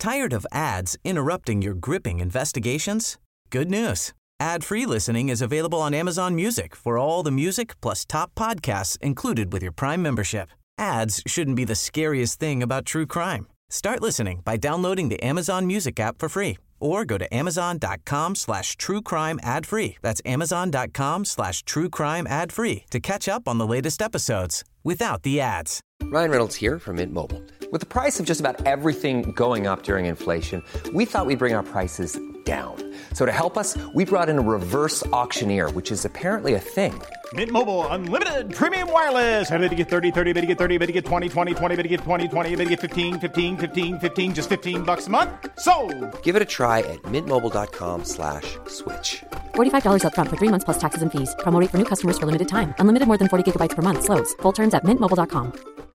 Tired of ads interrupting your gripping investigations? Good news. Ad-free listening is available on Amazon Music for all the music plus top podcasts included with your Prime membership. Ads shouldn't be the scariest thing about true crime. Start listening by downloading the Amazon Music app for free or go to amazon.com/truecrime ad-free. That's amazon.com/truecrime ad-free to catch up on the latest episodes without the ads. Ryan Reynolds here from Mint Mobile. With the price of just about everything going up during inflation, we thought we'd bring our prices down. So to help us, we brought in a reverse auctioneer, which is apparently a thing. Mint Mobile Unlimited Premium Wireless. How to get 30, 30, bit to get 30, bit to get 20, 20, 20, bit to get 20, 20, bit to get 15, 15, 15, 15, just $15 a month? Sold! Give it a try at mintmobile.com/switch. $45 up front for 3 months plus taxes and fees. Promo rate for new customers for limited time. Unlimited more than 40 gigabytes per month. Slows full terms at mintmobile.com.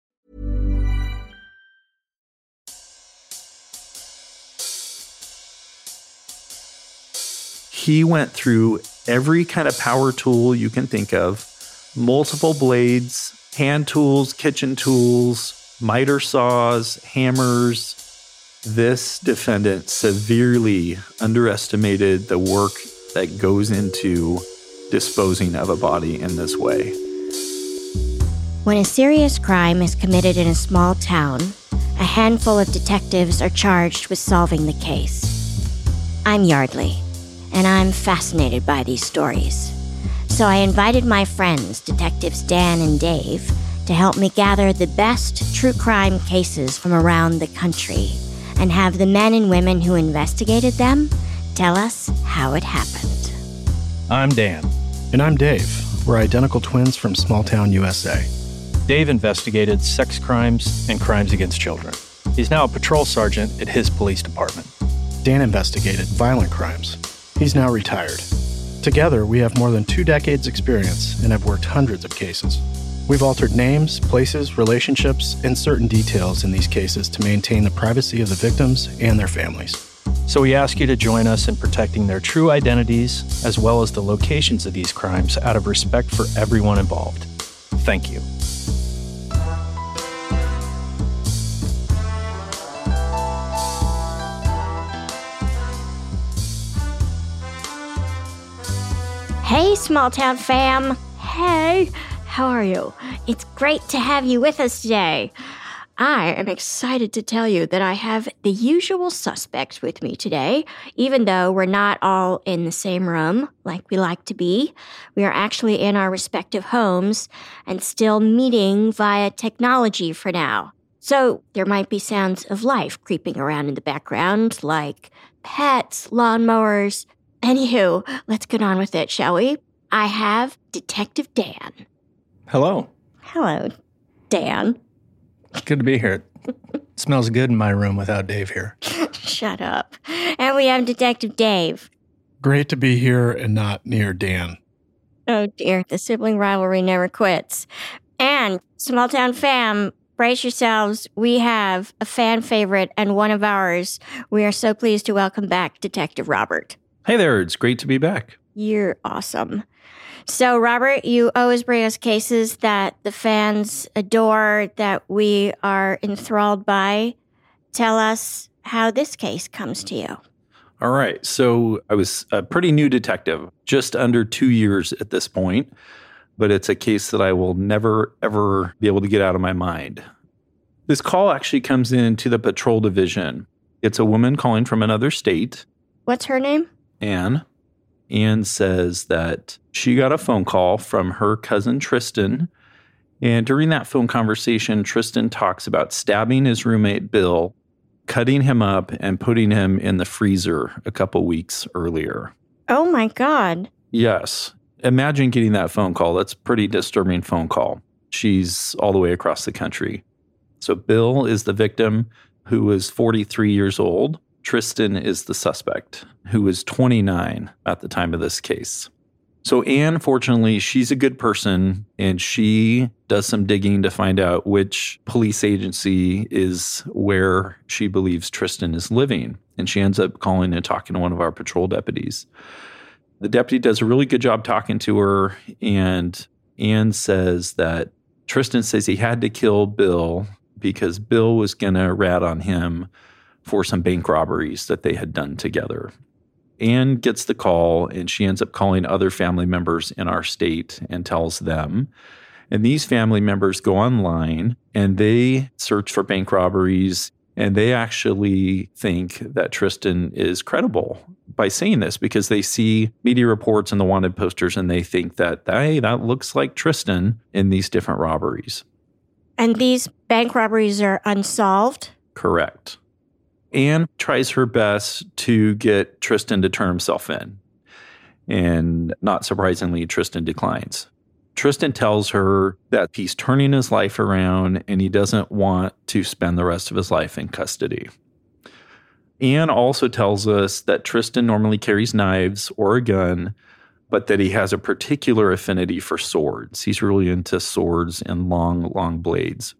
He went through every kind of power tool you can think of, multiple blades, hand tools, kitchen tools, miter saws, hammers. This defendant severely underestimated the work that goes into disposing of a body in this way. When a serious crime is committed in a small town, a handful of detectives are charged with solving the case. I'm Yardley, and I'm fascinated by these stories. So I invited my friends, Detectives Dan and Dave, to help me gather the best true crime cases from around the country and have the men and women who investigated them tell us how it happened. I'm Dan. And I'm Dave. We're identical twins from small town USA. Dave investigated sex crimes and crimes against children. He's now a patrol sergeant at his police department. Dan investigated violent crimes. He's now retired. Together, we have more than 2 decades experience and have worked hundreds of cases. We've altered names, places, relationships, and certain details in these cases to maintain the privacy of the victims and their families. So we ask you to join us in protecting their true identities as well as the locations of these crimes out of respect for everyone involved. Thank you. Hey, small town fam. Hey, how are you? It's great to have you with us today. I am excited to tell you that I have the usual suspects with me today, even though we're not all in the same room like we like to be. We are actually in our respective homes and still meeting via technology for now. So there might be sounds of life creeping around in the background, like pets, lawnmowers. Anywho, let's get on with it, shall we? I have Detective Dan. Hello. Hello, Dan. Good to be here. It smells good in my room without Dave here. Shut up. And we have Detective Dave. Great to be here and not near Dan. Oh dear, the sibling rivalry never quits. And small town fam, brace yourselves. We have a fan favorite and one of ours. We are so pleased to welcome back Detective Robert. Hey there, it's great to be back. You're awesome. So, Robert, you always bring us cases that the fans adore, that we are enthralled by. Tell us how this case comes to you. All right, so I was a pretty new detective, just under 2 years at this point, but it's a case that I will never, ever be able to get out of my mind. This call actually comes into the patrol division. It's a woman calling from another state. What's her name? Anne. Anne says that she got a phone call from her cousin Tristan. And during that phone conversation, Tristan talks about stabbing his roommate Bill, cutting him up, and putting him in the freezer a couple weeks earlier. Oh my God. Yes. Imagine getting that phone call. That's a pretty disturbing phone call. She's all the way across the country. So Bill is the victim, who was 43 years old. Tristan is the suspect, who was 29 at the time of this case. So Anne, fortunately, she's a good person, and she does some digging to find out which police agency is where she believes Tristan is living. And she ends up calling and talking to one of our patrol deputies. The deputy does a really good job talking to her, and Anne says that Tristan says he had to kill Bill because Bill was going to rat on him for some bank robberies that they had done together. Anne gets the call, and she ends up calling other family members in our state and tells them. And these family members go online and they search for bank robberies, and they actually think that Tristan is credible by saying this because they see media reports and the wanted posters, and they think that, hey, that looks like Tristan in these different robberies. And these bank robberies are unsolved? Correct. Anne tries her best to get Tristan to turn himself in. And not surprisingly, Tristan declines. Tristan tells her that he's turning his life around and he doesn't want to spend the rest of his life in custody. Anne also tells us that Tristan normally carries knives or a gun, but that he has a particular affinity for swords. He's really into swords and long blades.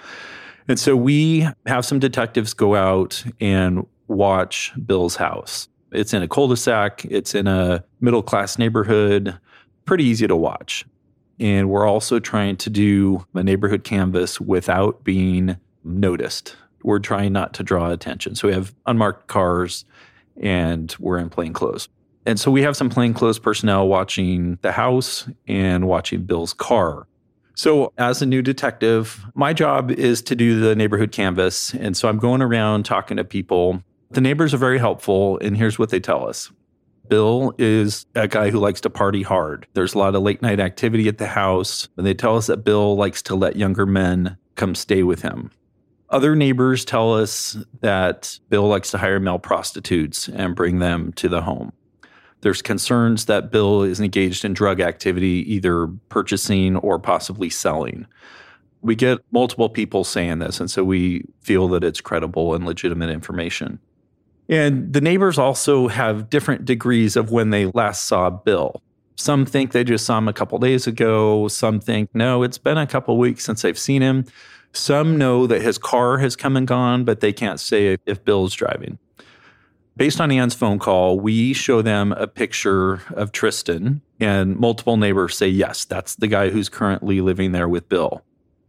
And so we have some detectives go out and watch Bill's house. It's in a cul-de-sac. It's in a middle-class neighborhood. Pretty easy to watch. And we're also trying to do a neighborhood canvas without being noticed. We're trying not to draw attention. So we have unmarked cars and we're in plain clothes. And so we have some plainclothes personnel watching the house and watching Bill's car. So as a new detective, my job is to do the neighborhood canvas. And so I'm going around talking to people. The neighbors are very helpful. And here's what they tell us. Bill is a guy who likes to party hard. There's a lot of late night activity at the house. And they tell us that Bill likes to let younger men come stay with him. Other neighbors tell us that Bill likes to hire male prostitutes and bring them to the home. There's concerns that Bill is engaged in drug activity, either purchasing or possibly selling. We get multiple people saying this, and so we feel that it's credible and legitimate information. And the neighbors also have different degrees of when they last saw Bill. Some think they just saw him a couple days ago. Some think, no, it's been a couple weeks since I've seen him. Some know that his car has come and gone, but they can't say if Bill's driving. Based on Anne's phone call, we show them a picture of Tristan, and multiple neighbors say, yes, that's the guy who's currently living there with Bill.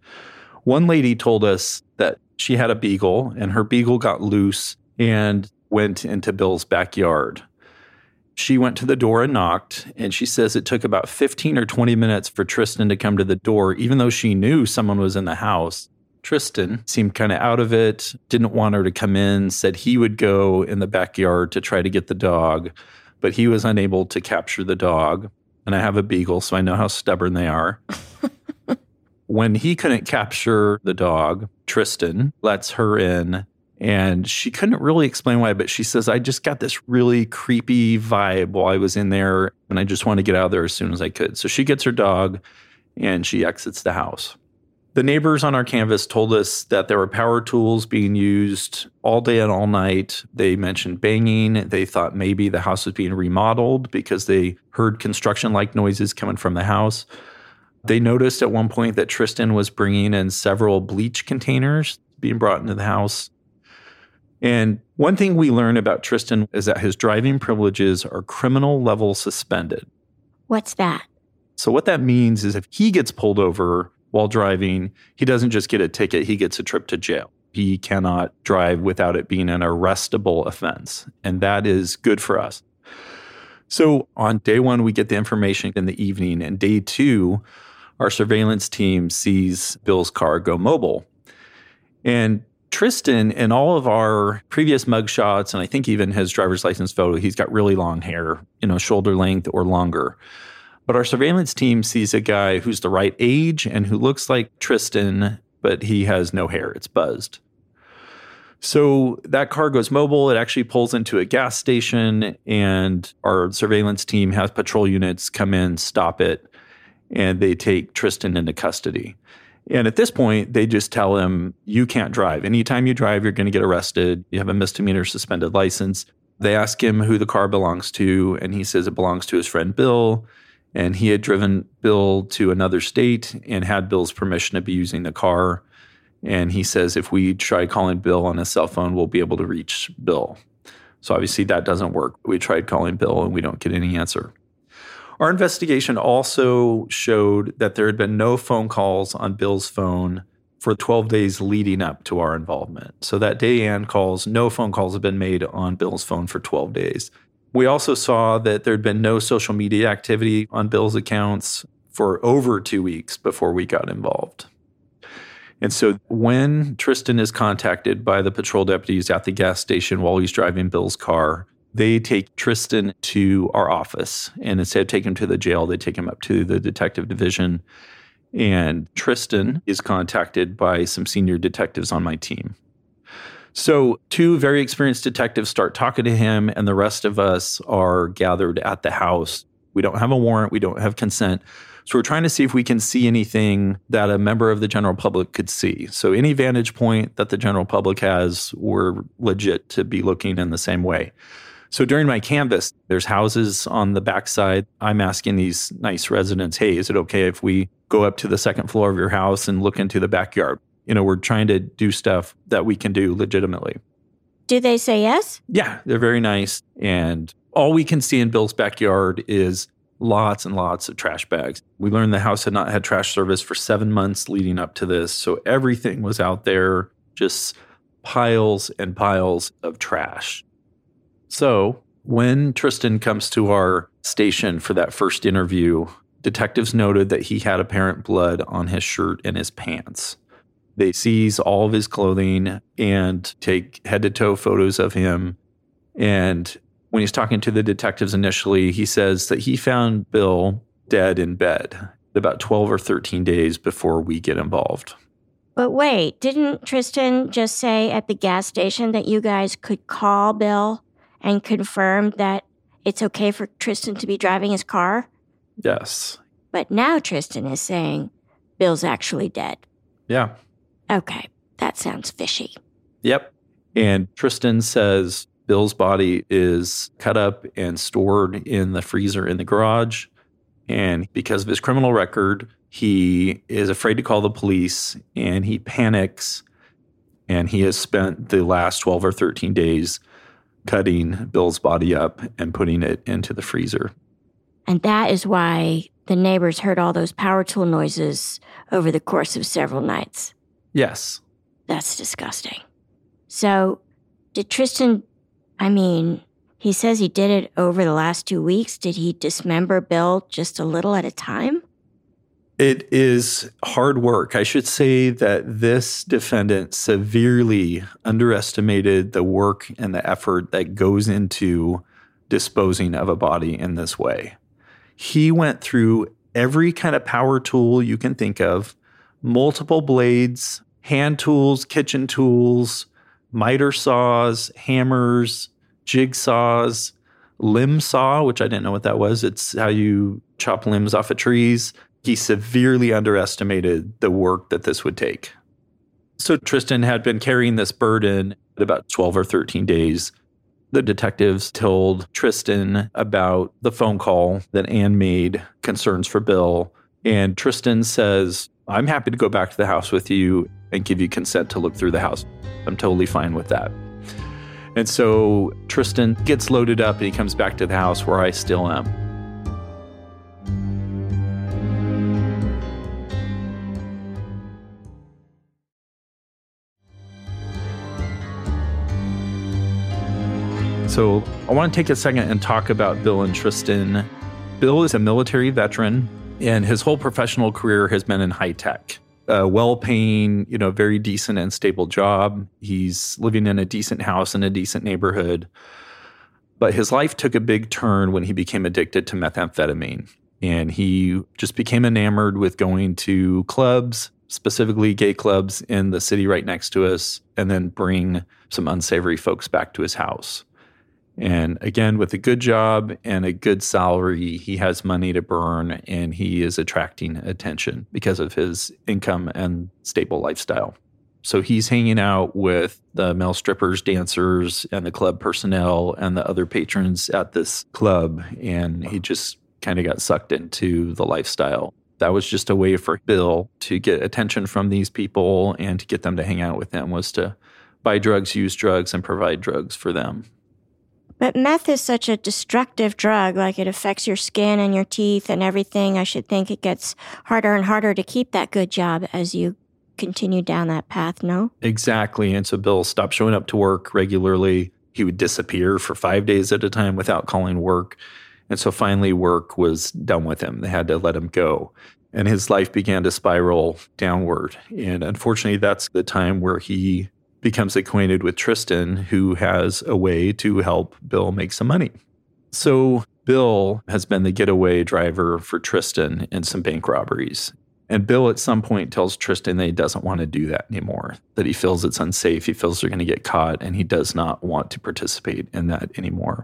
One lady told us that she had a beagle, and her beagle got loose and went into Bill's backyard. She went to the door and knocked, and she says it took about 15 or 20 minutes for Tristan to come to the door, even though she knew someone was in the house. Tristan seemed kind of out of it, didn't want her to come in, said he would go in the backyard to try to get the dog, but he was unable to capture the dog. And I have a beagle, so I know how stubborn they are. When he couldn't capture the dog, Tristan lets her in, and she couldn't really explain why, but she says, I just got this really creepy vibe while I was in there, and I just want to get out of there as soon as I could. So she gets her dog, and she exits the house. The neighbors on our canvas told us that there were power tools being used all day and all night. They mentioned banging. They thought maybe the house was being remodeled because they heard construction-like noises coming from the house. They noticed at one point that Tristan was bringing in several bleach containers being brought into the house. And one thing we learned about Tristan is that his driving privileges are criminal level suspended. What's that? So what that means is if he gets pulled over while driving, he doesn't just get a ticket, he gets a trip to jail. He cannot drive without it being an arrestable offense. And that is good for us. So on day one, we get the information in the evening. And day two, our surveillance team sees Bill's car go mobile. And Tristan, in all of our previous mugshots, and I think even his driver's license photo, he's got really long hair, shoulder length or longer. But our surveillance team sees a guy who's the right age and who looks like Tristan, but he has no hair. It's buzzed. So that car goes mobile. It actually pulls into a gas station, and our surveillance team has patrol units come in, stop it, and they take Tristan into custody. And at this point, they just tell him, you can't drive. Anytime you drive, you're going to get arrested. You have a misdemeanor suspended license. They ask him who the car belongs to, and he says it belongs to his friend Bill. And he had driven Bill to another state and had Bill's permission to be using the car. And he says, if we try calling Bill on his cell phone, we'll be able to reach Bill. So obviously that doesn't work. We tried calling Bill and we don't get any answer. Our investigation also showed that there had been no phone calls on Bill's phone for 12 days leading up to our involvement. So that day Ann calls, no phone calls have been made on Bill's phone for 12 days. We also saw that there'd been no social media activity on Bill's accounts for over 2 weeks before we got involved. And so when Tristan is contacted by the patrol deputies at the gas station while he's driving Bill's car, they take Tristan to our office. And instead of taking him to the jail, they take him up to the detective division. And Tristan is contacted by some senior detectives on my team. So 2 very experienced detectives start talking to him, and the rest of us are gathered at the house. We don't have a warrant. We don't have consent. So we're trying to see if we can see anything that a member of the general public could see. So any vantage point that the general public has, we're legit to be looking in the same way. So during my canvass, there's houses on the backside. I'm asking these nice residents, hey, is it okay if we go up to the second floor of your house and look into the backyard? We're trying to do stuff that we can do legitimately. Do they say yes? Yeah, they're very nice. And all we can see in Bill's backyard is lots and lots of trash bags. We learned the house had not had trash service for 7 months leading up to this. So everything was out there, just piles and piles of trash. So when Tristan comes to our station for that first interview, detectives noted that he had apparent blood on his shirt and his pants. They seize all of his clothing and take head-to-toe photos of him. And when he's talking to the detectives initially, he says that he found Bill dead in bed about 12 or 13 days before we get involved. But wait, didn't Tristan just say at the gas station that you guys could call Bill and confirm that it's okay for Tristan to be driving his car? Yes. But now Tristan is saying Bill's actually dead. Yeah. Okay, that sounds fishy. Yep. And Tristan says Bill's body is cut up and stored in the freezer in the garage. And because of his criminal record, he is afraid to call the police and he panics. And he has spent the last 12 or 13 days cutting Bill's body up and putting it into the freezer. And that is why the neighbors heard all those power tool noises over the course of several nights. Yes. That's disgusting. So, did Tristan, he says he did it over the last 2 weeks. Did he dismember Bill just a little at a time? It is hard work. I should say that this defendant severely underestimated the work and the effort that goes into disposing of a body in this way. He went through every kind of power tool you can think of, multiple blades, hand tools, kitchen tools, miter saws, hammers, jigsaws, limb saw, which I didn't know what that was. It's how you chop limbs off of trees. He severely underestimated the work that this would take. So Tristan had been carrying this burden about 12 or 13 days. The detectives told Tristan about the phone call that Ann made, concerns for Bill. And Tristan says, I'm happy to go back to the house with you and give you consent to look through the house. I'm totally fine with that. And so Tristan gets loaded up and he comes back to the house where I still am. So I want to take a second and talk about Bill and Tristan. Bill is a military veteran, and his whole professional career has been in high tech. A well-paying, very decent and stable job. He's living in a decent house in a decent neighborhood. But his life took a big turn when he became addicted to methamphetamine. And he just became enamored with going to clubs, specifically gay clubs in the city right next to us, and then bring some unsavory folks back to his house. And again, with a good job and a good salary, he has money to burn and he is attracting attention because of his income and stable lifestyle. So he's hanging out with the male strippers, dancers, and the club personnel and the other patrons at this club. And he just kind of got sucked into the lifestyle. That was just a way for Bill to get attention from these people and to get them to hang out with him, was to buy drugs, use drugs, and provide drugs for them. But meth is such a destructive drug, like it affects your skin and your teeth and everything. I should think it gets harder and harder to keep that good job as you continue down that path, no? Exactly. And so Bill stopped showing up to work regularly. He would disappear for 5 days at a time without calling work. And so finally work was done with him. They had to let him go. And his life began to spiral downward. And unfortunately, that's the time where he becomes acquainted with Tristan, who has a way to help Bill make some money. So Bill has been the getaway driver for Tristan in some bank robberies. And Bill at some point tells Tristan that he doesn't want to do that anymore, that he feels it's unsafe, he feels they're going to get caught, and he does not want to participate in that anymore.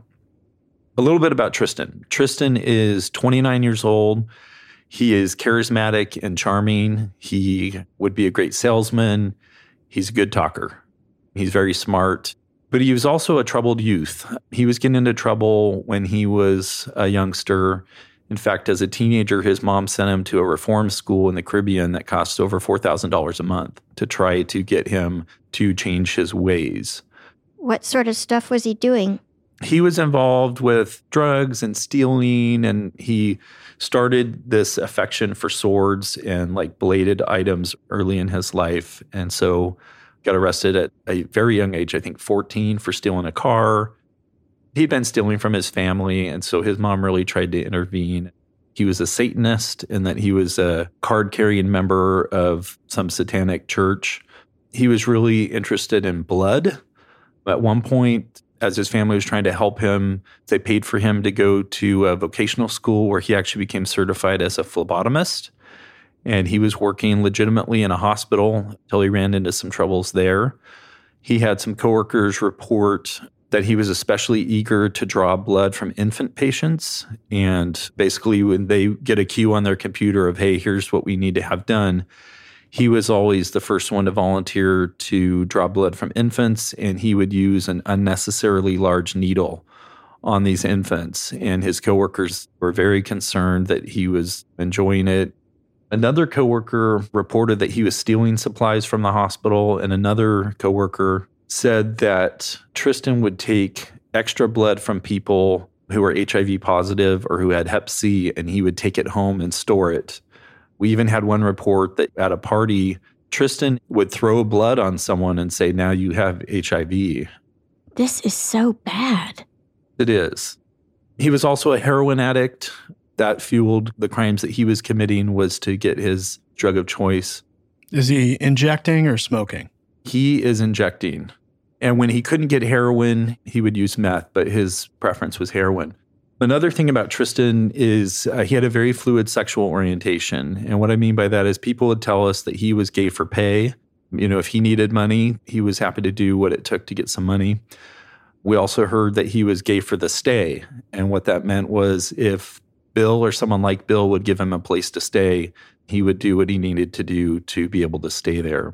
A little bit about Tristan. Tristan is 29 years old. He is charismatic and charming. He would be a great salesman. He's a good talker. He's very smart. But he was also a troubled youth. He was getting into trouble when he was a youngster. In fact, as a teenager, his mom sent him to a reform school in the Caribbean that cost over $4,000 a month to try to get him to change his ways. What sort of stuff was he doing? He was involved with drugs and stealing, and he started this affection for swords and like bladed items early in his life. And so got arrested at a very young age, I think 14, for stealing a car. He'd been stealing from his family, and so his mom really tried to intervene. He was a Satanist in that he was a card-carrying member of some satanic church. He was really interested in blood. At one point, as his family was trying to help him, they paid for him to go to a vocational school where he actually became certified as a phlebotomist. And he was working legitimately in a hospital until he ran into some troubles there. He had some coworkers report that he was especially eager to draw blood from infant patients. And basically, when they get a cue on their computer of, hey, here's what we need to have done, he was always the first one to volunteer to draw blood from infants, and he would use an unnecessarily large needle on these infants. And his coworkers were very concerned that he was enjoying it. Another coworker reported that he was stealing supplies from the hospital, and another coworker said that Tristan would take extra blood from people who were HIV positive or who had Hep C, and he would take it home and store it. We even had one report that at a party, Tristan would throw blood on someone and say, now you have HIV. This is so bad. It is. He was also a heroin addict. That fueled the crimes that he was committing, was to get his drug of choice. Is he injecting or smoking? He is injecting. And when he couldn't get heroin, he would use meth, but his preference was heroin. Another thing about Tristan is he had a very fluid sexual orientation. And what I mean by that is people would tell us that he was gay for pay. You know, if he needed money, he was happy to do what it took to get some money. We also heard that he was gay for the stay. And what that meant was if Bill or someone like Bill would give him a place to stay, he would do what he needed to do to be able to stay there.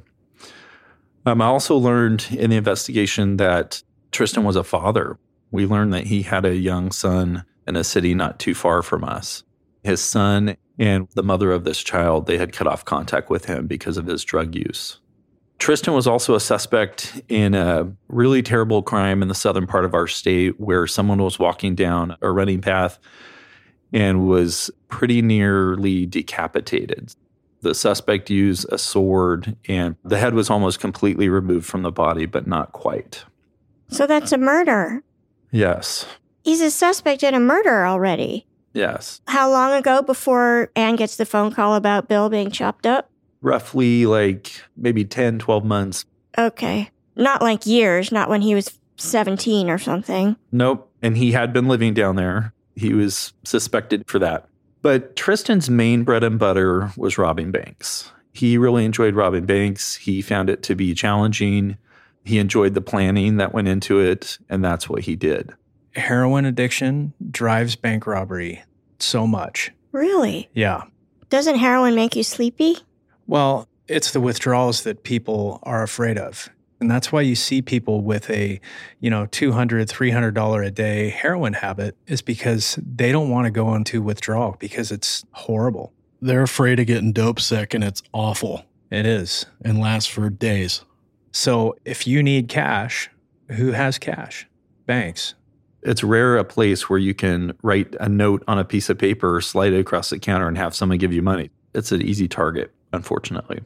I also learned in the investigation that Tristan was a father. We learned that he had a young son in a city not too far from us. His son and the mother of this child, they had cut off contact with him because of his drug use. Tristan was also a suspect in a really terrible crime in the southern part of our state where someone was walking down a running path and was pretty nearly decapitated. The suspect used a sword, and the head was almost completely removed from the body, but not quite. So that's a murder. Yes. He's a suspect in a murder already. Yes. How long ago before Anne gets the phone call about Bill being chopped up? Roughly like maybe 10, 12 months. Okay. Not like years, not when he was 17 or something. Nope. And he had been living down there. He was suspected for that. But Tristan's main bread and butter was robbing banks. He really enjoyed robbing banks. He found it to be challenging. He enjoyed the planning that went into it, and that's what he did. Heroin addiction drives bank robbery so much. Really? Yeah. Doesn't heroin make you sleepy? Well, it's the withdrawals that people are afraid of. And that's why you see people with a, $200, $300 a day heroin habit, is because they don't want to go into withdrawal because it's horrible. They're afraid of getting dope sick, and it's awful. It is. And lasts for days. So if you need cash, who has cash? Banks. It's rare a place where you can write a note on a piece of paper, slide it across the counter, and have someone give you money. It's an easy target, unfortunately.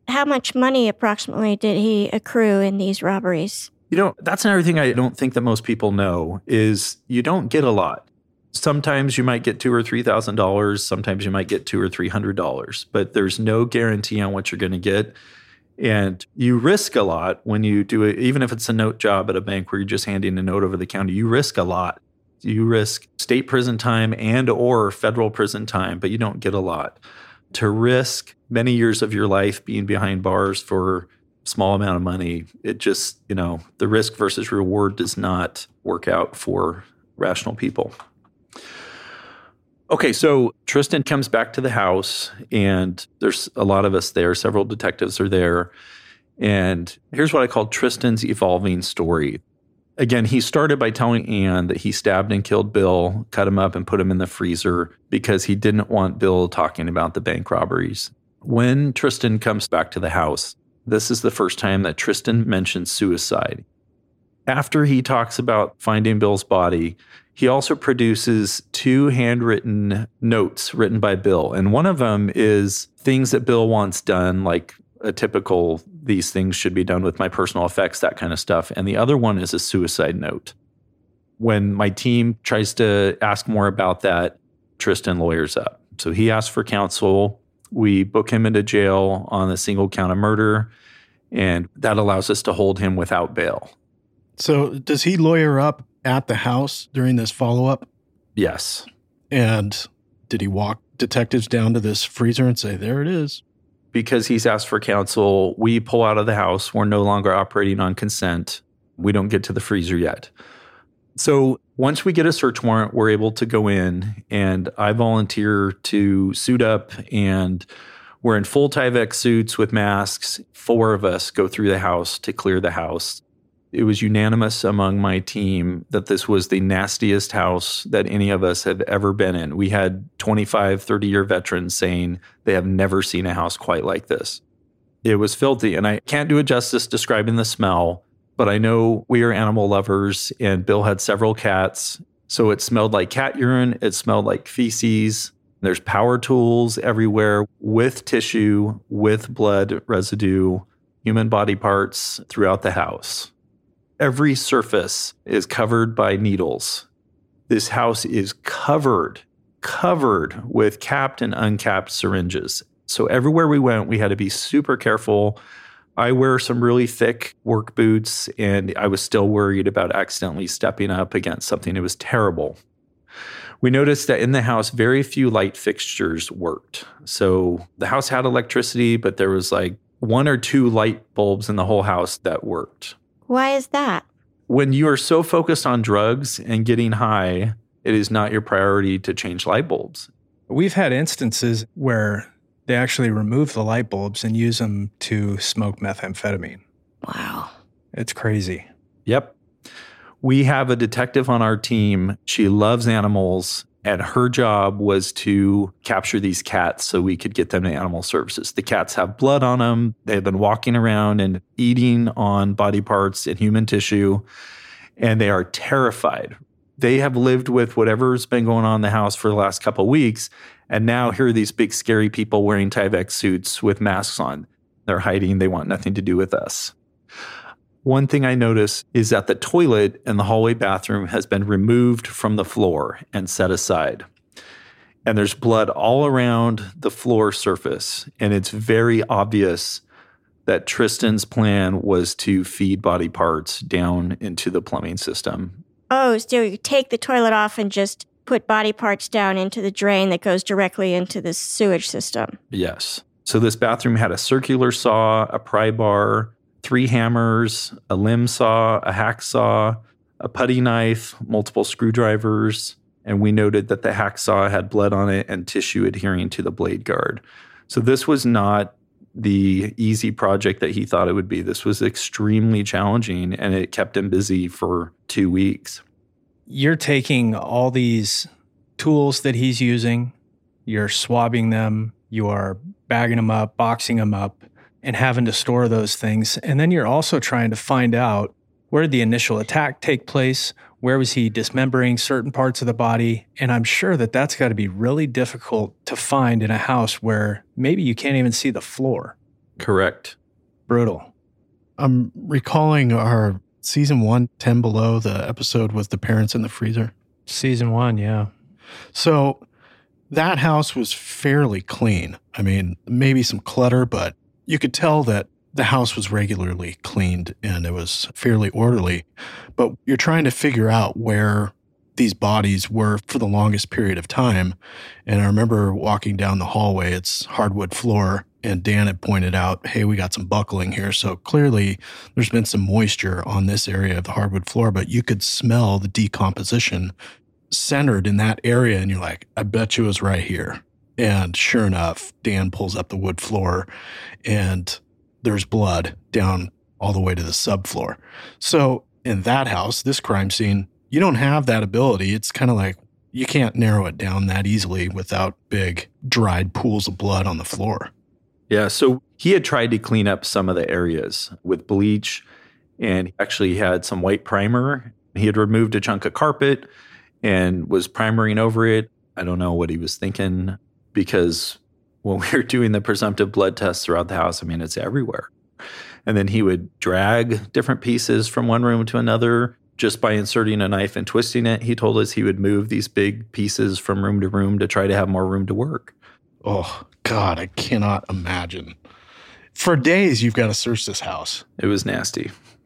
How much money approximately did he accrue in these robberies? That's another thing I don't think that most people know is you don't get a lot. Sometimes you might get $2,000 or $3,000. Sometimes you might get $200 or $300, but there's no guarantee on what you're going to get. And you risk a lot when you do it, even if it's a note job at a bank where you're just handing a note over the counter, you risk a lot. You risk state prison time and or federal prison time, but you don't get a lot. To risk many years of your life being behind bars for a small amount of money, it just, the risk versus reward does not work out for rational people. Okay, so Tristan comes back to the house, and there's a lot of us there. Several detectives are there. And here's what I call Tristan's evolving story. Again, he started by telling Anne that he stabbed and killed Bill, cut him up, and put him in the freezer because he didn't want Bill talking about the bank robberies. When Tristan comes back to the house, this is the first time that Tristan mentions suicide. After he talks about finding Bill's body, he also produces 2 handwritten notes written by Bill. And one of them is things that Bill wants done, like a typical, these things should be done with my personal effects, that kind of stuff. And the other one is a suicide note. When my team tries to ask more about that, Tristan lawyers up. So he asks for counsel. We book him into jail on a single count of murder, and that allows us to hold him without bail. So does he lawyer up at the house during this follow-up? Yes. And did he walk detectives down to this freezer and say, there it is? Because he's asked for counsel, we pull out of the house. We're no longer operating on consent. We don't get to the freezer yet. So once we get a search warrant, we're able to go in, and I volunteer to suit up, and we're in full Tyvek suits with masks. 4 of us go through the house to clear the house. It was unanimous among my team that this was the nastiest house that any of us had ever been in. We had 25, 30-year veterans saying they have never seen a house quite like this. It was filthy, and I can't do it justice describing the smell, but I know we are animal lovers, and Bill had several cats, so it smelled like cat urine. It smelled like feces. There's power tools everywhere with tissue, with blood residue, human body parts throughout the house. Every surface is covered by needles. This house is covered with capped and uncapped syringes. So everywhere we went, we had to be super careful. I wear some really thick work boots, and I was still worried about accidentally stepping up against something. It was terrible. We noticed that in the house, very few light fixtures worked. So the house had electricity, but there was like 1 or 2 light bulbs in the whole house that worked. Why is that? When you are so focused on drugs and getting high, it is not your priority to change light bulbs. We've had instances where they actually remove the light bulbs and use them to smoke methamphetamine. Wow. It's crazy. Yep. We have a detective on our team. She loves animals, and her job was to capture these cats so we could get them to animal services. The cats have blood on them. They've been walking around and eating on body parts and human tissue, and they are terrified. They have lived with whatever's been going on in the house for the last couple of weeks, and now here are these big, scary people wearing Tyvek suits with masks on. They're hiding. They want nothing to do with us. One thing I notice is that the toilet in the hallway bathroom has been removed from the floor and set aside. And there's blood all around the floor surface. And it's very obvious that Tristan's plan was to feed body parts down into the plumbing system. Oh, so you take the toilet off and just put body parts down into the drain that goes directly into the sewage system. Yes. So this bathroom had a circular saw, a pry bar, 3 hammers, a limb saw, a hacksaw, a putty knife, multiple screwdrivers, and we noted that the hacksaw had blood on it and tissue adhering to the blade guard. So this was not the easy project that he thought it would be. This was extremely challenging, and it kept him busy for 2 weeks. You're taking all these tools that he's using, you're swabbing them, you are bagging them up, boxing them up, and having to store those things. And then you're also trying to find out, where did the initial attack take place? Where was he dismembering certain parts of the body? And I'm sure that that's got to be really difficult to find in a house where maybe you can't even see the floor. Correct. Brutal. I'm recalling our season 1, 10 Below, the episode was The Parents in the Freezer. Season 1, yeah. So that house was fairly clean. I mean, maybe some clutter, but you could tell that the house was regularly cleaned and it was fairly orderly. But you're trying to figure out where these bodies were for the longest period of time. And I remember walking down the hallway, it's hardwood floor, and Dan had pointed out, hey, we got some buckling here. So clearly there's been some moisture on this area of the hardwood floor, but you could smell the decomposition centered in that area. And you're like, I bet you it was right here. And sure enough, Dan pulls up the wood floor and there's blood down all the way to the subfloor. So in that house, this crime scene, you don't have that ability. It's kind of like you can't narrow it down that easily without big dried pools of blood on the floor. Yeah, so he had tried to clean up some of the areas with bleach, and he actually had some white primer. He had removed a chunk of carpet and was primering over it. I don't know what he was thinking, because when we were doing the presumptive blood tests throughout the house, I mean, it's everywhere. And then he would drag different pieces from one room to another just by inserting a knife and twisting it. He told us he would move these big pieces from room to room to try to have more room to work. Oh, God, I cannot imagine. For days, you've got to search this house. It was nasty.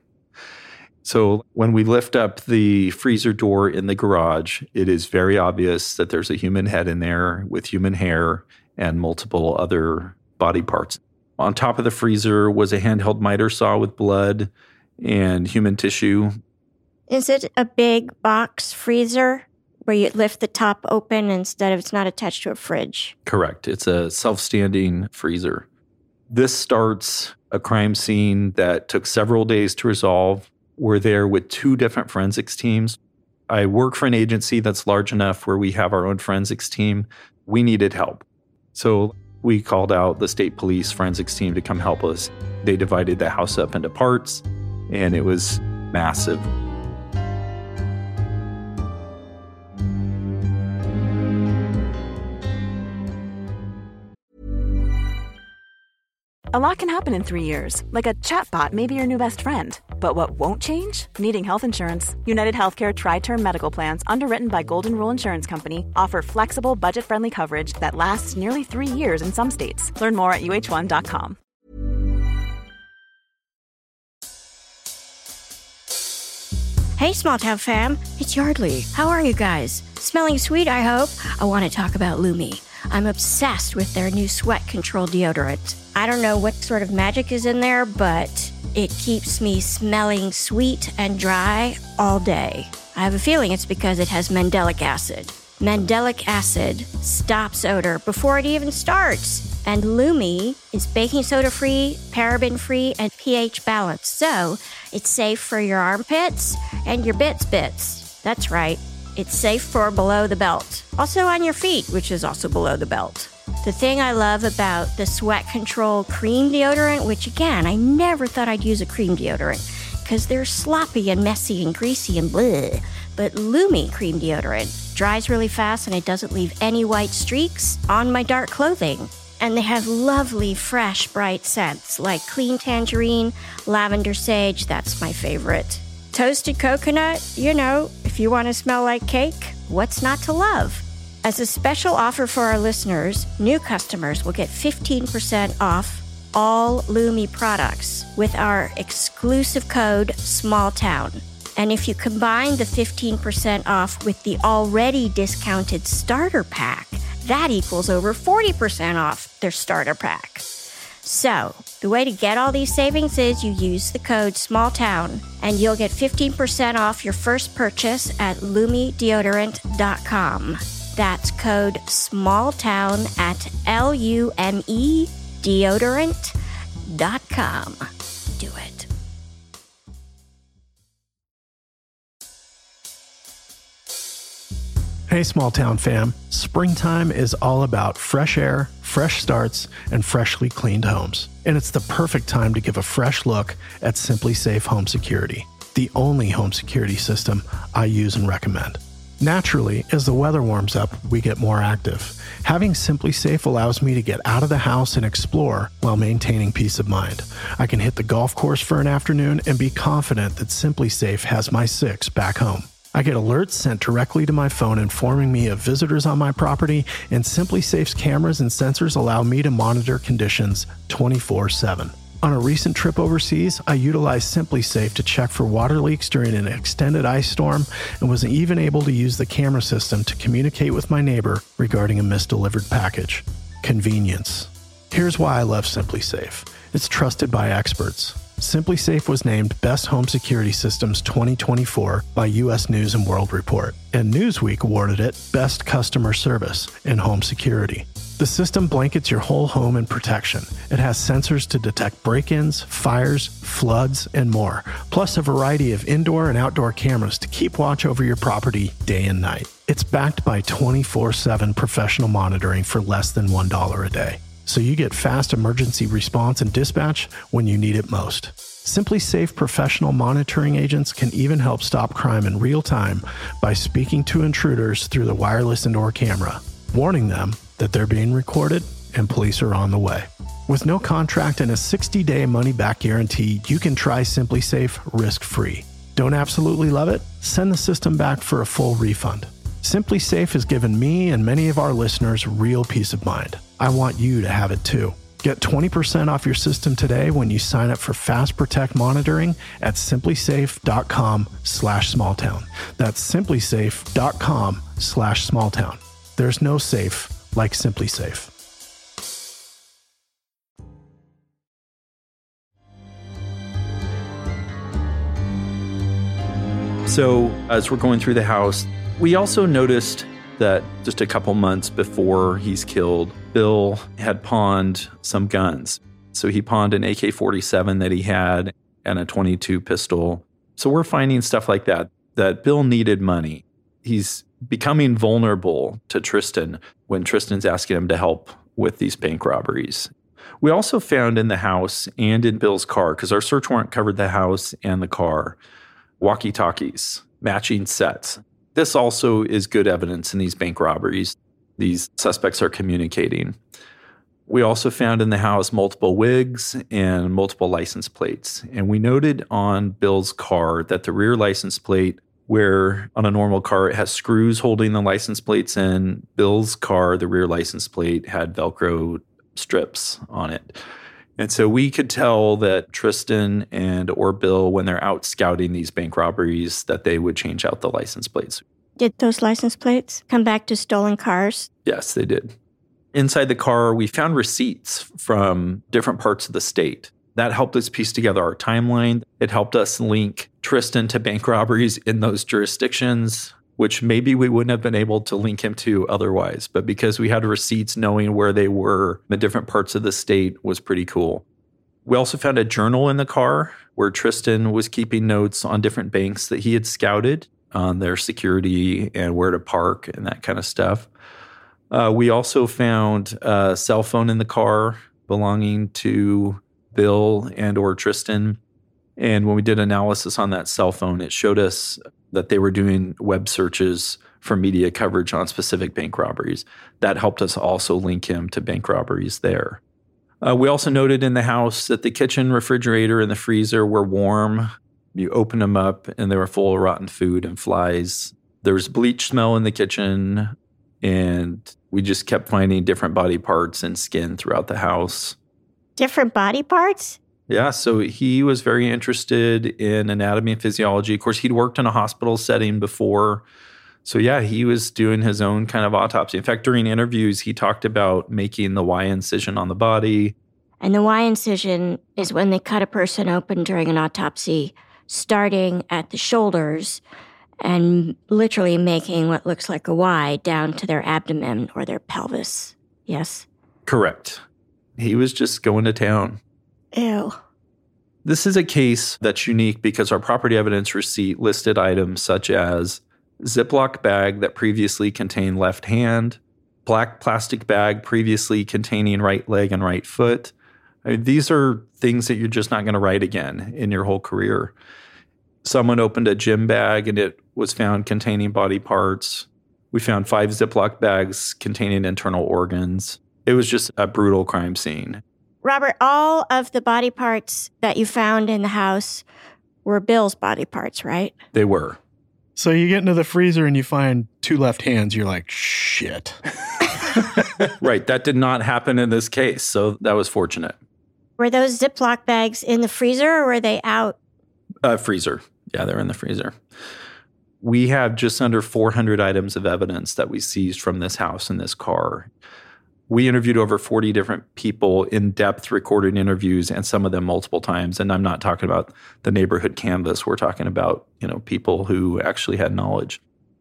So when we lift up the freezer door in the garage, it is very obvious that there's a human head in there with human hair and multiple other body parts. On top of the freezer was a handheld miter saw with blood and human tissue. Is it a big box freezer where you lift the top open instead of it's not attached to a fridge? Correct. It's a self-standing freezer. This starts a crime scene that took several days to resolve. We're there with 2 different forensics teams. I work for an agency that's large enough where we have our own forensics team. We needed help. So we called out the state police forensics team to come help us. They divided the house up into parts, and it was massive. A lot can happen in 3 years, like a chatbot may be your new best friend. But what won't change? Needing health insurance. United Healthcare Tri-Term Medical Plans, underwritten by Golden Rule Insurance Company, offer flexible, budget-friendly coverage that lasts nearly 3 years in some states. Learn more at uh1.com. Hey, Small Town fam, it's Yardley. How are you guys? Smelling sweet, I hope? I want to talk about Lumi. I'm obsessed with their new sweat control deodorant. I don't know what sort of magic is in there, but it keeps me smelling sweet and dry all day. I have a feeling it's because it has mandelic acid. Mandelic acid stops odor before it even starts. And Lumi is baking soda free, paraben free, and pH balanced. So it's safe for your armpits and your bits. That's right. It's safe for below the belt. Also on your feet, which is also below the belt. The thing I love about the Sweat Control cream deodorant, which again, I never thought I'd use a cream deodorant because they're sloppy and messy and greasy and bleh. But Lumi cream deodorant dries really fast and it doesn't leave any white streaks on my dark clothing. And they have lovely, fresh, bright scents like clean tangerine, lavender sage, that's my favorite. Toasted coconut, you know, if you want to smell like cake, what's not to love? As a special offer for our listeners, new customers will get 15% off all Lumi products with our exclusive code SMALLTOWN. And if you combine the 15% off with the already discounted starter pack, that equals over 40% off their starter pack. So, the way to get all these savings is you use the code SMALLTOWN and you'll get 15% off your first purchase at LumiDeodorant.com. That's code SMALLTOWN at LumiDeodorant.com. Do it. Hey, Small Town fam. Springtime is all about fresh air, fresh starts, and freshly cleaned homes. And it's the perfect time to give a fresh look at SimpliSafe Home Security, the only home security system I use and recommend. Naturally, as the weather warms up, we get more active. Having SimpliSafe allows me to get out of the house and explore while maintaining peace of mind. I can hit the golf course for an afternoon and be confident that SimpliSafe has my 6 back home. I get alerts sent directly to my phone informing me of visitors on my property, and SimpliSafe's cameras and sensors allow me to monitor conditions 24/7. On a recent trip overseas, I utilized SimpliSafe to check for water leaks during an extended ice storm and was even able to use the camera system to communicate with my neighbor regarding a misdelivered package. Convenience. Here's why I love SimpliSafe. It's trusted by experts. SimpliSafe was named Best Home Security Systems 2024 by U.S. News & World Report, and Newsweek awarded it Best Customer Service in Home Security. The system blankets your whole home in protection. It has sensors to detect break-ins, fires, floods, and more, plus a variety of indoor and outdoor cameras to keep watch over your property day and night. It's backed by 24/7 professional monitoring for less than $1 a day. So you get fast emergency response and dispatch when you need it most. SimpliSafe professional monitoring agents can even help stop crime in real time by speaking to intruders through the wireless indoor camera, warning them that they're being recorded and police are on the way. With no contract and a 60-day money-back guarantee, you can try SimpliSafe risk-free. Don't absolutely love it? Send the system back for a full refund. SimpliSafe has given me and many of our listeners real peace of mind. I want you to have it too. Get 20% off your system today when you sign up for Fast Protect monitoring at simplisafe.com/smalltown. That's simplisafe.com/smalltown. There's no safe like SimpliSafe. So as we're going through the house, we also noticed that just a couple months before he's killed, Bill had pawned some guns. So he pawned an AK-47 that he had and a .22 pistol. So we're finding stuff like that Bill needed money. He's becoming vulnerable to Tristan when Tristan's asking him to help with these bank robberies. We also found in the house and in Bill's car, because our search warrant covered the house and the car, walkie-talkies, matching sets. This also is good evidence in these bank robberies. These suspects are communicating. We also found in the house multiple wigs and multiple license plates. And we noted on Bill's car that the rear license plate, where on a normal car it has screws holding the license plates in, Bill's car, the rear license plate, had Velcro strips on it. And so we could tell that Tristan or Bill, when they're out scouting these bank robberies, that they would change out the license plates. Did those license plates come back to stolen cars? Yes, they did. Inside the car, we found receipts from different parts of the state. That helped us piece together our timeline. It helped us link Tristan to bank robberies in those jurisdictions, which maybe we wouldn't have been able to link him to otherwise. But because we had receipts, knowing where they were in different parts of the state was pretty cool. We also found a journal in the car where Tristan was keeping notes on different banks that he had scouted, on their security and where to park and that kind of stuff. We also found a cell phone in the car belonging to Bill or Tristan. And when we did analysis on that cell phone, it showed us that they were doing web searches for media coverage on specific bank robberies. That helped us also link him to bank robberies there. We also noted in the house that the kitchen refrigerator and the freezer were warm. You open them up and they were full of rotten food and flies. There was bleach smell in the kitchen, and we just kept finding different body parts and skin throughout the house. Different body parts? Yeah, so he was very interested in anatomy and physiology. Of course, he'd worked in a hospital setting before. So yeah, he was doing his own kind of autopsy. In fact, during interviews, he talked about making the Y incision on the body. And the Y incision is when they cut a person open during an autopsy, starting at the shoulders and literally making what looks like a Y down to their abdomen or their pelvis. Yes? Correct. He was just going to town. Ew. This is a case that's unique because our property evidence receipt listed items such as Ziploc bag that previously contained left hand, black plastic bag previously containing right leg and right foot. I mean, these are things that you're just not going to write again in your whole career. Someone opened a gym bag and it was found containing body parts. We found 5 Ziploc bags containing internal organs. It was just a brutal crime scene. Robert, all of the body parts that you found in the house were Bill's body parts, right? They were. So you get into the freezer and you find 2 left hands. You're like, shit. Right. That did not happen in this case. So that was fortunate. Were those Ziploc bags in the freezer or were they out? Freezer. Yeah, they're in the freezer. We have just under 400 items of evidence that we seized from this house and this car. We interviewed over 40 different people, in-depth recorded interviews, and some of them multiple times. And I'm not talking about the neighborhood canvas. We're talking about, people who actually had knowledge.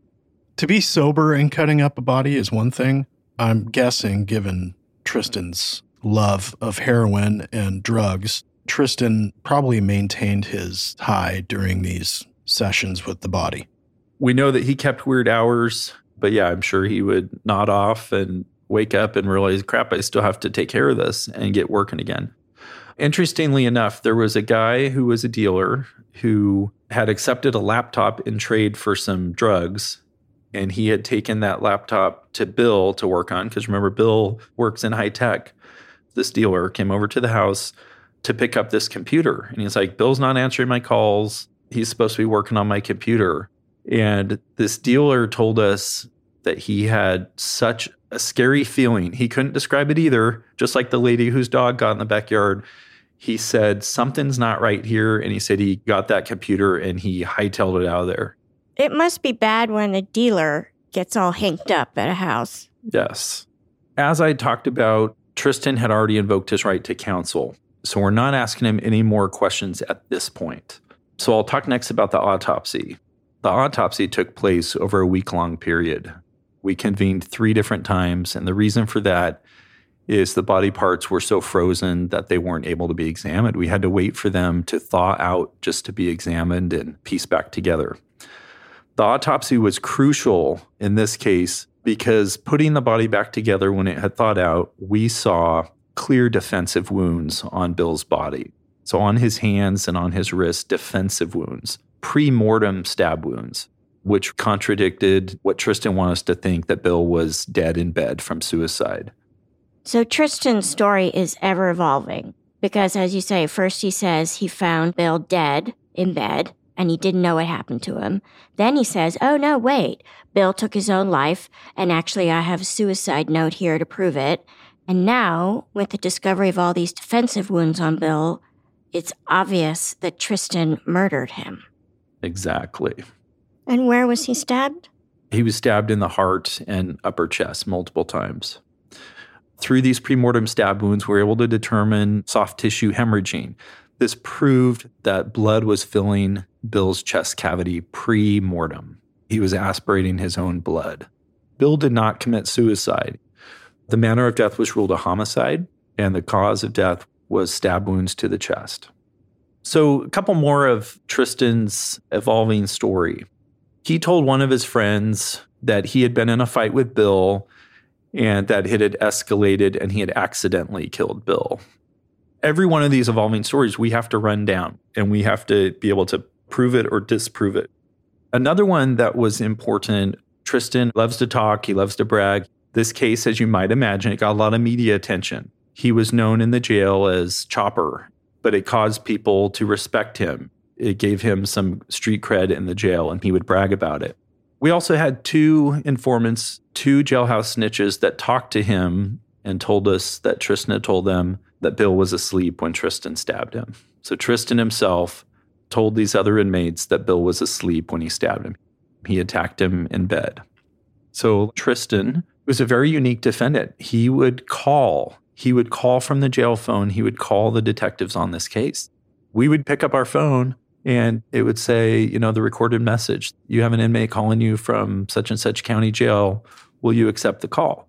To be sober and cutting up a body is one thing. I'm guessing, given Tristan's love of heroin and drugs, Tristan probably maintained his high during these sessions with the body. We know that he kept weird hours, but yeah, I'm sure he would nod off and wake up and realize, crap, I still have to take care of this and get working again. Interestingly enough, there was a guy who was a dealer who had accepted a laptop in trade for some drugs, and he had taken that laptop to Bill to work on, because remember, Bill works in high tech. This dealer came over to the house to pick up this computer, and he's like, Bill's not answering my calls. He's supposed to be working on my computer. And this dealer told us that he had such a scary feeling. He couldn't describe it either, just like the lady whose dog got in the backyard. He said, something's not right here. And he said he got that computer and he hightailed it out of there. It must be bad when a dealer gets all hinked up at a house. Yes. As I talked about, Tristan had already invoked his right to counsel. So we're not asking him any more questions at this point. So I'll talk next about the autopsy. The autopsy took place over a week-long period. We convened 3 different times, and the reason for that is the body parts were so frozen that they weren't able to be examined. We had to wait for them to thaw out just to be examined and pieced back together. The autopsy was crucial in this case because putting the body back together when it had thawed out, we saw clear defensive wounds on Bill's body. So on his hands and on his wrists, defensive wounds, pre-mortem stab wounds, which contradicted what Tristan wanted us to think, that Bill was dead in bed from suicide. So Tristan's story is ever evolving because, as you say, first he says he found Bill dead in bed and he didn't know what happened to him. Then he says, oh, no, wait, Bill took his own life and actually I have a suicide note here to prove it. And now, with the discovery of all these defensive wounds on Bill, it's obvious that Tristan murdered him. Exactly. And where was he stabbed? He was stabbed in the heart and upper chest multiple times. Through these premortem stab wounds, we were able to determine soft tissue hemorrhaging. This proved that blood was filling Bill's chest cavity pre-mortem. He was aspirating his own blood. Bill did not commit suicide. The manner of death was ruled a homicide, and the cause of death was stab wounds to the chest. So a couple more of Tristan's evolving story. He told one of his friends that he had been in a fight with Bill and that it had escalated and he had accidentally killed Bill. Every one of these evolving stories we have to run down and we have to be able to prove it or disprove it. Another one that was important, Tristan loves to talk, he loves to brag. This case, as you might imagine, it got a lot of media attention. He was known in the jail as Chopper, but it caused people to respect him. It gave him some street cred in the jail, and he would brag about it. We also had 2 informants, 2 jailhouse snitches that talked to him and told us that Tristan had told them that Bill was asleep when Tristan stabbed him. So Tristan himself told these other inmates that Bill was asleep when he stabbed him. He attacked him in bed. So Tristan was a very unique defendant. He would call from the jail phone. He would call the detectives on this case. We would pick up our phone and it would say, the recorded message, you have an inmate calling you from such and such county jail. Will you accept the call?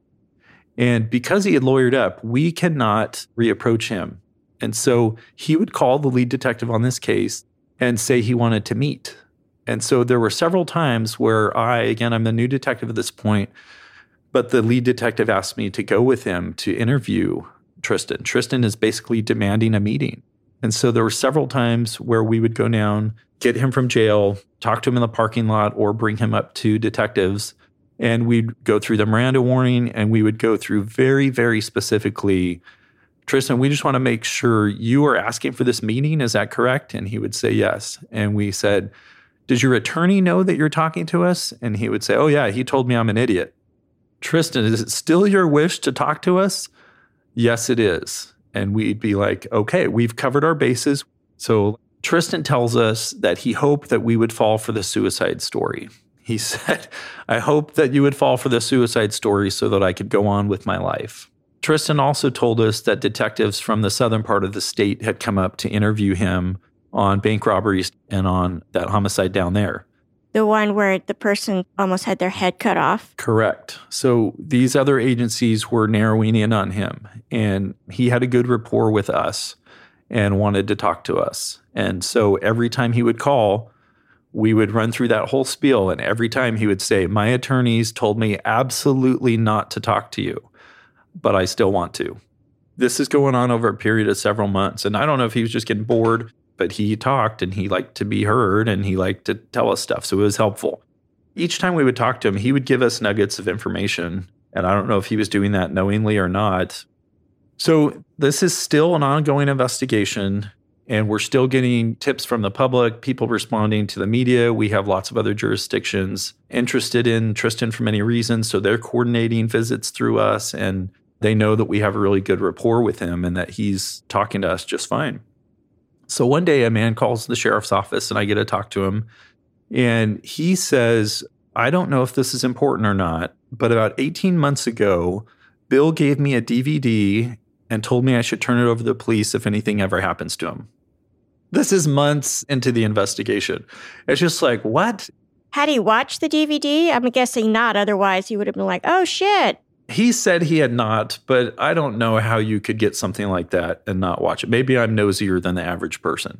And because he had lawyered up, we cannot reapproach him. And so he would call the lead detective on this case and say he wanted to meet. And so there were several times where I'm the new detective at this point, but the lead detective asked me to go with him to interview Tristan. Tristan is basically demanding a meeting. And so there were several times where we would go down get him from jail, talk to him in the parking lot, or bring him up to detectives. And we'd go through the Miranda warning, and we would go through very, very specifically, Tristan, we just want to make sure you are asking for this meeting. Is that correct? And he would say yes. And we said, does your attorney know that you're talking to us? And he would say, oh, yeah, he told me I'm an idiot. Tristan, is it still your wish to talk to us? Yes, it is. And we'd be like, okay, we've covered our bases. So Tristan tells us that he hoped that we would fall for the suicide story. He said, I hope that you would fall for the suicide story so that I could go on with my life. Tristan also told us that detectives from the southern part of the state had come up to interview him on bank robberies and on that homicide down there. The one where the person almost had their head cut off? Correct. So these other agencies were narrowing in on him, and he had a good rapport with us and wanted to talk to us. And so every time he would call, we would run through that whole spiel, and every time he would say, my attorneys told me absolutely not to talk to you, but I still want to. This is going on over a period of several months, and I don't know if he was just getting bored, but he talked, and he liked to be heard, and he liked to tell us stuff, so it was helpful. Each time we would talk to him, he would give us nuggets of information, and I don't know if he was doing that knowingly or not. So this is still an ongoing investigation, and we're still getting tips from the public, people responding to the media. We have lots of other jurisdictions interested in Tristan for many reasons, so they're coordinating visits through us, and they know that we have a really good rapport with him and that he's talking to us just fine. So one day a man calls the sheriff's office, and I get to talk to him, and he says, I don't know if this is important or not, but about 18 months ago, Bill gave me a DVD and told me I should turn it over to the police if anything ever happens to him. This is months into the investigation. It's just like, what? Had he watched the DVD? I'm guessing not. Otherwise, he would have been like, oh, shit. He said he had not, but I don't know how you could get something like that and not watch it. Maybe I'm nosier than the average person.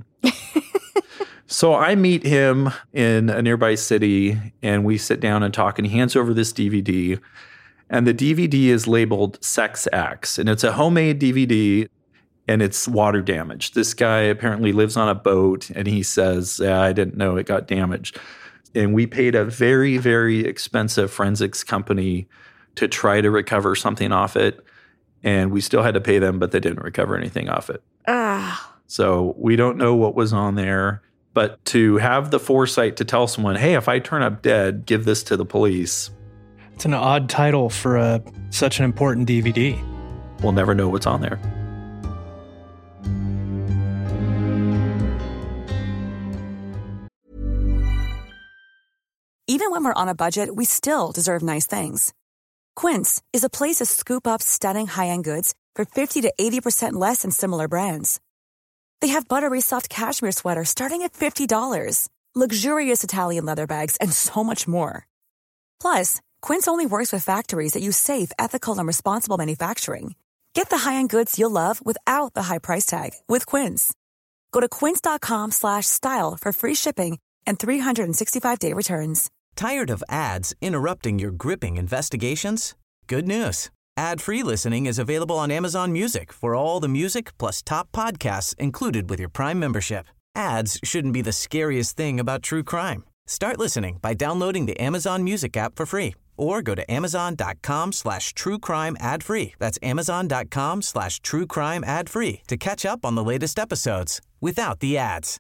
So I meet him in a nearby city, and we sit down and talk, and he hands over this DVD. And the DVD is labeled Sex Acts, and it's a homemade DVD, and it's water damaged. This guy apparently lives on a boat, and he says, I didn't know it got damaged. And we paid a very, very expensive forensics company to try to recover something off it. And we still had to pay them, but they didn't recover anything off it. So we don't know what was on there. But to have the foresight to tell someone, hey, if I turn up dead, give this to the police. It's an odd title for such an important DVD. We'll never know what's on there. Even when we're on a budget, we still deserve nice things. Quince is a place to scoop up stunning high-end goods for 50 to 80% less than similar brands. They have buttery soft cashmere sweaters starting at $50, luxurious Italian leather bags, and so much more. Plus, Quince only works with factories that use safe, ethical, and responsible manufacturing. Get the high-end goods you'll love without the high price tag with Quince. Go to quince.com/style for free shipping and 365-day returns. Tired of ads interrupting your gripping investigations? Good news. Ad-free listening is available on Amazon Music for all the music plus top podcasts included with your Prime membership. Ads shouldn't be the scariest thing about true crime. Start listening by downloading the Amazon Music app for free or go to amazon.com/truecrime ad-free. That's amazon.com/truecrime ad-free to catch up on the latest episodes without the ads.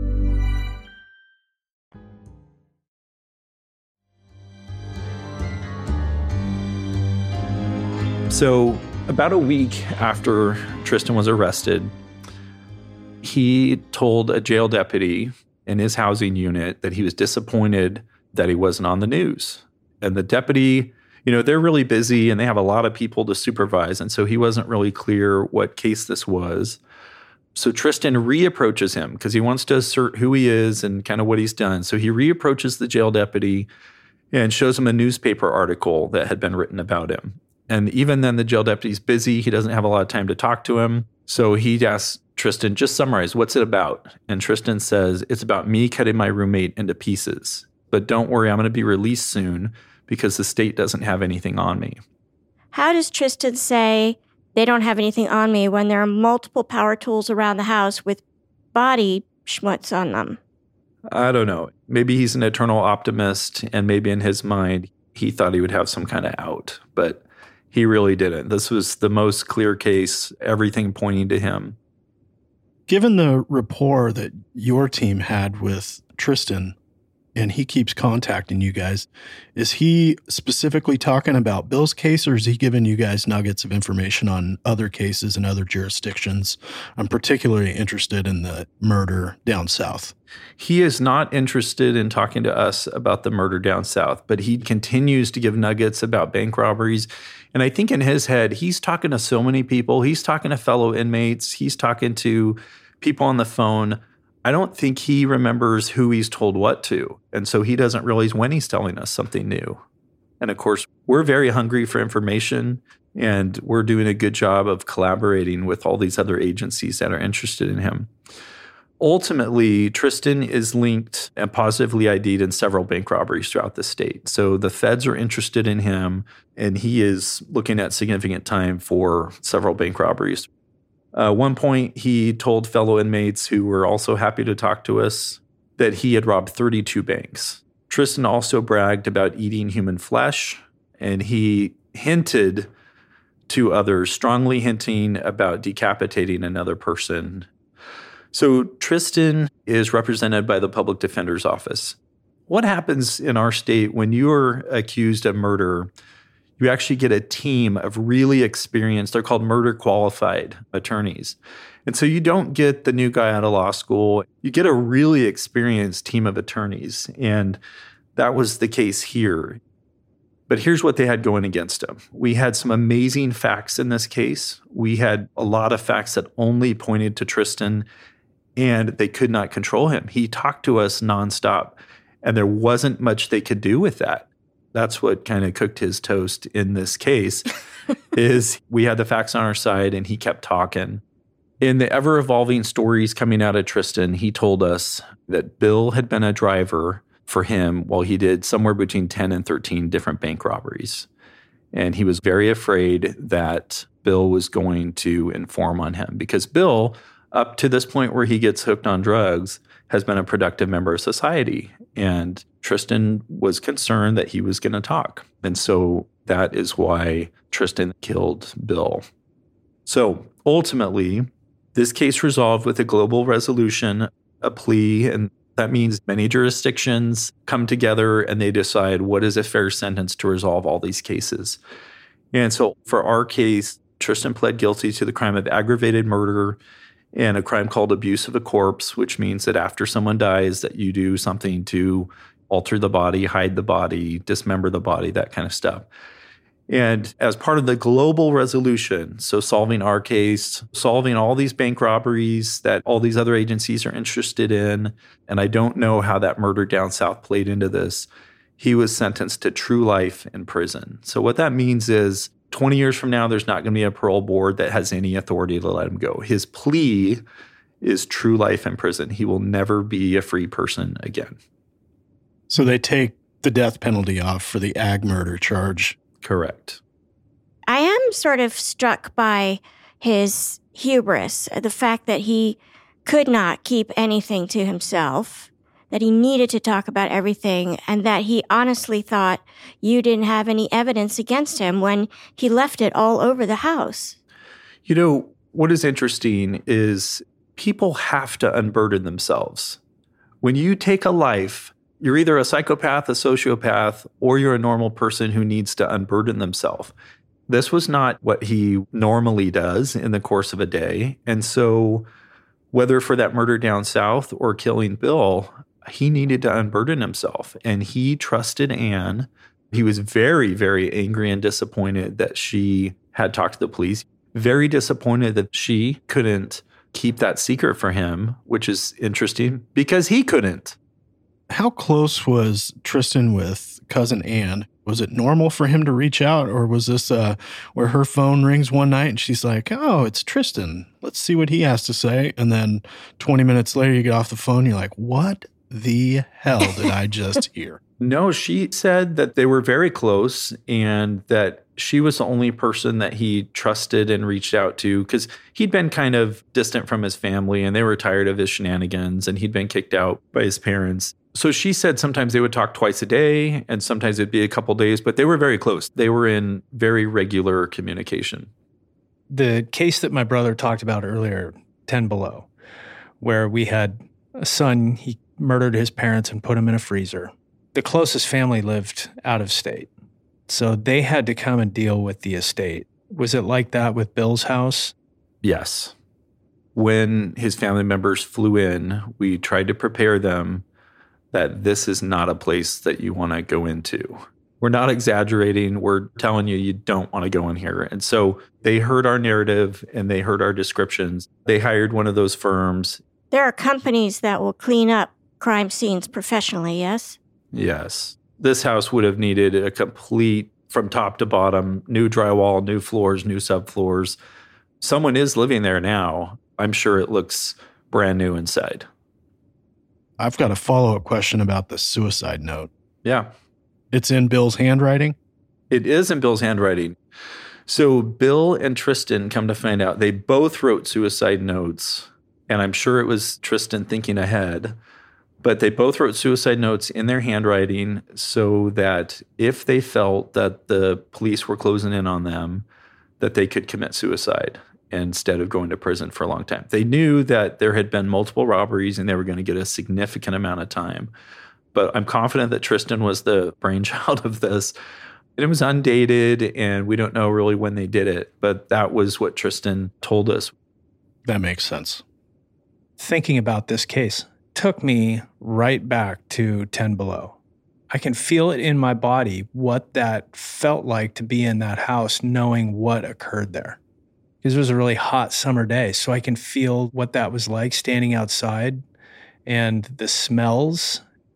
So about a week after Tristan was arrested, he told a jail deputy in his housing unit that he was disappointed that he wasn't on the news. And the deputy, they're really busy and they have a lot of people to supervise. And so he wasn't really clear what case this was. So Tristan reapproaches him because he wants to assert who he is and kind of what he's done. So he reapproaches the jail deputy and shows him a newspaper article that had been written about him. And even then, the jail deputy's busy. He doesn't have a lot of time to talk to him. So he asks Tristan, just summarize, what's it about? And Tristan says, it's about me cutting my roommate into pieces. But don't worry, I'm going to be released soon because the state doesn't have anything on me. How does Tristan say they don't have anything on me when there are multiple power tools around the house with body schmutz on them? I don't know. Maybe he's an eternal optimist, and maybe in his mind, he thought he would have some kind of out, but he really didn't. This was the most clear case, everything pointing to him. Given the rapport that your team had with Tristan, and he keeps contacting you guys, is he specifically talking about Bill's case, or is he giving you guys nuggets of information on other cases in other jurisdictions? I'm particularly interested in the murder down south. He is not interested in talking to us about the murder down south, but he continues to give nuggets about bank robberies. And I think in his head, he's talking to so many people. He's talking to fellow inmates. He's talking to people on the phone. I don't think he remembers who he's told what to. And so he doesn't realize when he's telling us something new. And of course, we're very hungry for information, and we're doing a good job of collaborating with all these other agencies that are interested in him. Ultimately, Tristan is linked and positively ID'd in several bank robberies throughout the state. So the feds are interested in him, and he is looking at significant time for several bank robberies. One point, he told fellow inmates who were also happy to talk to us that he had robbed 32 banks. Tristan also bragged about eating human flesh, and he hinted to others, strongly hinting about decapitating another person. So Tristan is represented by the Public Defender's Office. What happens in our state when you're accused of murder? You actually get a team of really experienced, they're called murder qualified attorneys. And so you don't get the new guy out of law school. You get a really experienced team of attorneys. And that was the case here. But here's what they had going against them. We had some amazing facts in this case. We had a lot of facts that only pointed to Tristan, and they could not control him. He talked to us nonstop, and there wasn't much they could do with that. That's what kind of cooked his toast in this case, is we had the facts on our side and he kept talking. In the ever-evolving stories coming out of Tristan, he told us that Bill had been a driver for him while he did somewhere between 10 and 13 different bank robberies. And he was very afraid that Bill was going to inform on him because Bill, up to this point where he gets hooked on drugs, has been a productive member of society. And Tristan was concerned that he was going to talk. And so that is why Tristan killed Bill. So ultimately, this case resolved with a global resolution, a plea, and that means many jurisdictions come together and they decide what is a fair sentence to resolve all these cases. And so for our case, Tristan pled guilty to the crime of aggravated murder and a crime called abuse of a corpse, which means that after someone dies, that you do something to alter the body, hide the body, dismember the body, that kind of stuff. And as part of the global resolution, so solving our case, solving all these bank robberies that all these other agencies are interested in, and I don't know how that murder down south played into this, he was sentenced to true life in prison. So what that means is 20 years from now, there's not going to be a parole board that has any authority to let him go. His plea is true life in prison. He will never be a free person again. So they take the death penalty off for the ag murder charge. Correct. I am sort of struck by his hubris, the fact that he could not keep anything to himself, that he needed to talk about everything, and that he honestly thought you didn't have any evidence against him when he left it all over the house. You know, what is interesting is people have to unburden themselves. When you take a life, you're either a psychopath, a sociopath, or you're a normal person who needs to unburden themselves. This was not what he normally does in the course of a day. And so whether for that murder down south or killing Bill, he needed to unburden himself. And he trusted Anne. He was very, very angry and disappointed that she had talked to the police. Very disappointed that she couldn't keep that secret for him, which is interesting because he couldn't. How close was Tristan with cousin Anne? Was it normal for him to reach out, or was this where her phone rings one night and she's like, oh, it's Tristan. Let's see what he has to say. And then 20 minutes later, you get off the phone. You're like, what the hell did I just hear? No, she said that they were very close and that she was the only person that he trusted and reached out to because he'd been kind of distant from his family and they were tired of his shenanigans and he'd been kicked out by his parents. So she said sometimes they would talk twice a day and sometimes it'd be a couple days, but they were very close. They were in very regular communication. The case that my brother talked about earlier, 10 Below, where we had a son, he murdered his parents and put him in a freezer. The closest family lived out of state, so they had to come and deal with the estate. Was it like that with Bill's house? Yes. When his family members flew in, we tried to prepare them that this is not a place that you want to go into. We're not exaggerating. We're telling you, you don't want to go in here. And so they heard our narrative and they heard our descriptions. They hired one of those firms. There are companies that will clean up crime scenes professionally, yes? Yes. This house would have needed a complete, from top to bottom, new drywall, new floors, new subfloors. Someone is living there now. I'm sure it looks brand new inside. I've got a follow-up question about the suicide note. Yeah. It's in Bill's handwriting? It is in Bill's handwriting. So Bill and Tristan, come to find out, they both wrote suicide notes. And I'm sure it was Tristan thinking ahead. But they both wrote suicide notes in their handwriting so that if they felt that the police were closing in on them, that they could commit suicide instead of going to prison for a long time. They knew that there had been multiple robberies and they were going to get a significant amount of time. But I'm confident that Tristan was the brainchild of this. And it was undated, and we don't know really when they did it. But that was what Tristan told us. That makes sense. Thinking about this case took me right back to 10 Below. I can feel it in my body what that felt like to be in that house knowing what occurred there. Because it was a really hot summer day, so I can feel what that was like standing outside and the smells.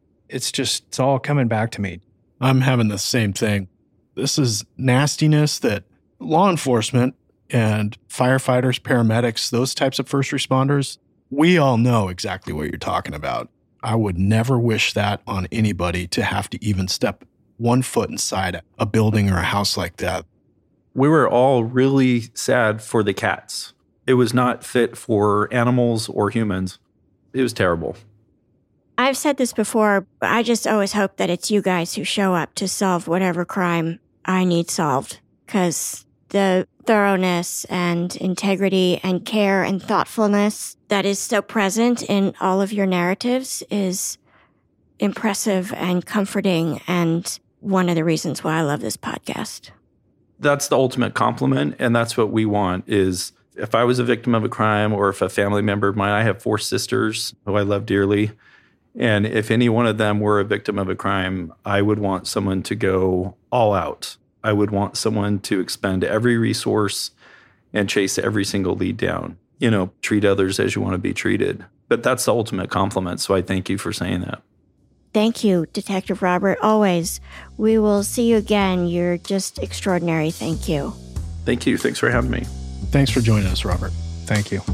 It's all coming back to me. I'm having the same thing. This is nastiness that law enforcement and firefighters, paramedics, those types of first responders, we all know exactly what you're talking about. I would never wish that on anybody to have to even step one foot inside a building or a house like that. We were all really sad for the cats. It was not fit for animals or humans. It was terrible. I've said this before, but I just always hope that it's you guys who show up to solve whatever crime I need solved. Because the thoroughness and integrity and care and thoughtfulness that is so present in all of your narratives is impressive and comforting, and one of the reasons why I love this podcast. That's the ultimate compliment, and that's what we want is if I was a victim of a crime or if a family member of mine, I have 4 sisters who I love dearly, and if any one of them were a victim of a crime, I would want someone to go all out. I would want someone to expend every resource and chase every single lead down. You know, treat others as you want to be treated. But that's the ultimate compliment, so I thank you for saying that. Thank you, Detective Robert, always. We will see you again. You're just extraordinary. Thank you. Thank you. Thanks for having me. Thanks for joining us, Robert. Thank you.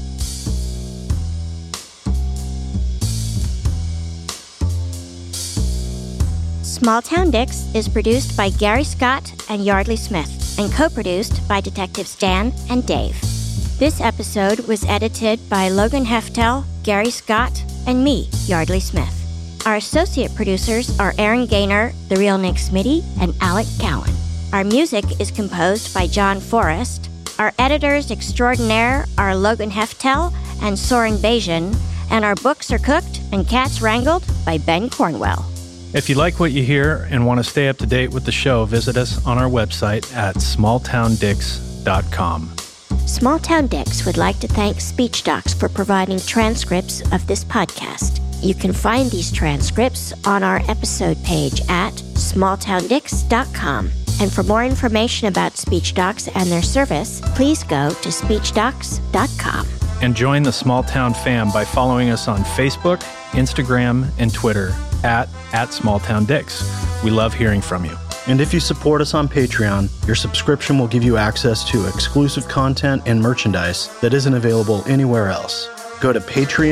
Small Town Dicks is produced by Gary Scott and Yardley Smith and co-produced by Detectives Dan and Dave. This episode was edited by Logan Heftel, Gary Scott, and me, Yardley Smith. Our associate producers are Aaron Gaynor, The Real Nick Smitty, and Alec Cowan. Our music is composed by John Forrest. Our editors extraordinaire are Logan Heftel and Soren Bajan, and our books are cooked and cats wrangled by Ben Cornwell. If you like what you hear and want to stay up to date with the show, visit us on our website at smalltowndicks.com. Small Town Dicks would like to thank SpeechDocs for providing transcripts of this podcast. You can find these transcripts on our episode page at smalltowndicks.com. And for more information about SpeechDocs and their service, please go to speechdocs.com. And join the Small Town fam by following us on Facebook, Instagram, and Twitter at SmallTownDicks. We love hearing from you. And if you support us on Patreon, your subscription will give you access to exclusive content and merchandise that isn't available anywhere else. go to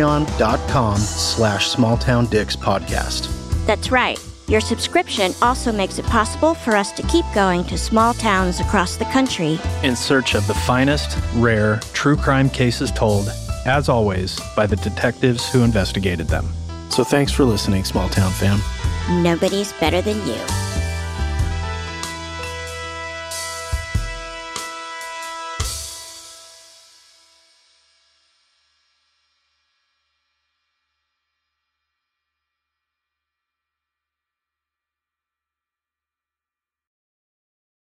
patreon.com/smalltowndicks-podcast. That's right. Your subscription also makes it possible for us to keep going to small towns across the country In search of the finest, rare, true crime cases told, as always, by the detectives who investigated them. So thanks for listening, Small Town fam. Nobody's better than you.